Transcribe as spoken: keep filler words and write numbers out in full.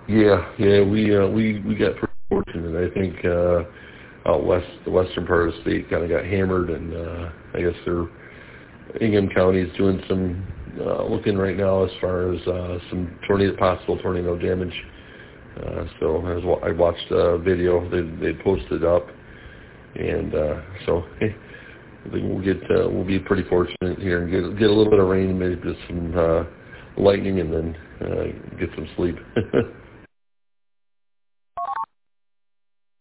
Yeah, yeah, we uh, we we got pretty fortunate. I think uh, out west, the western part of the state kind of got hammered, and uh, I guess they're Ingham County is doing some uh, looking right now as far as uh, some tornado possible tornado damage. Uh, so I, was, wa- I watched a video they they posted up, and uh, so hey, I think we'll get uh, we'll be pretty fortunate here and get get a little bit of rain, maybe just some uh, lightning, and then uh, get some sleep.